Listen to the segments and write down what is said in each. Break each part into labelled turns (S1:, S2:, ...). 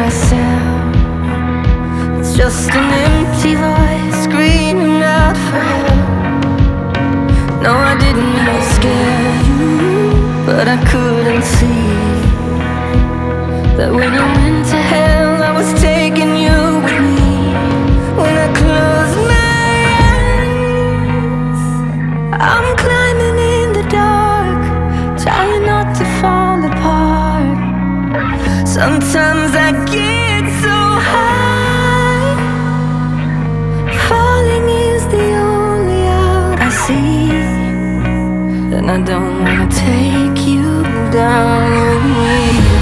S1: myself. It's just an empty voice screaming out for help. No, I didn't mean to scare you, but I couldn't see that when I went to hell, I was taking you with me. When I close my eyes, I'm climbing in the dark, trying not to fall apart. Sometimes I get so high, falling is the only out I see. And I don't wanna take you down with me.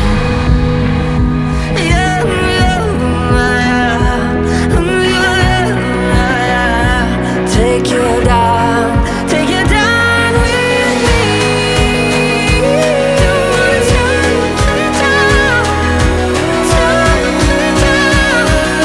S1: Take you down, take you down with me. Don't wanna turn you down, turn you down,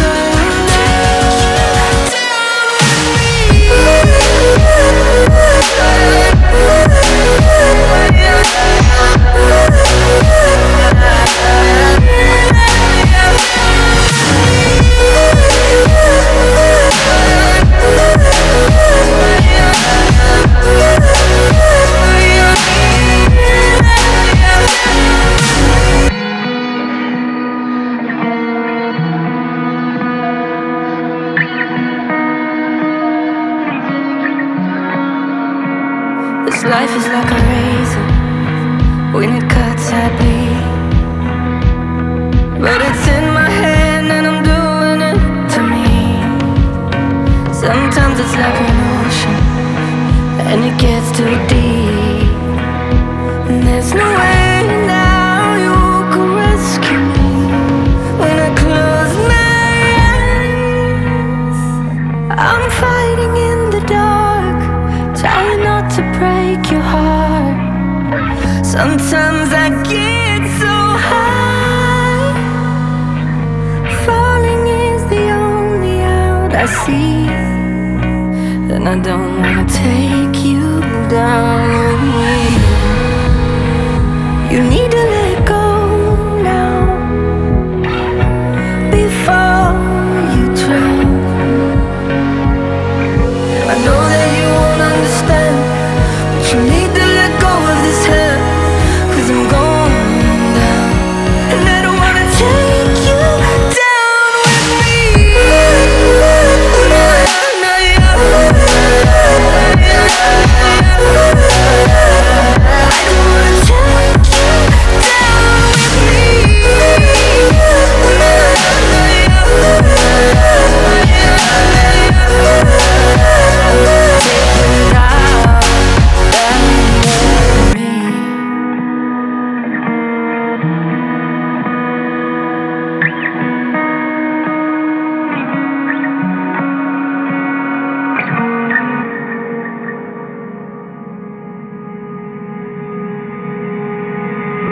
S1: This life is like a razor. When it cuts, I bleed. But it's in my hand and I'm doing it to me. Sometimes it's like an ocean and it gets too deep. And there's no way now you can rescue me. When I close my eyes, I'm fighting in the dark, trying not to break your heart. Sometimes I get so high, falling is the only out I see. And I don't wanna take you down with me.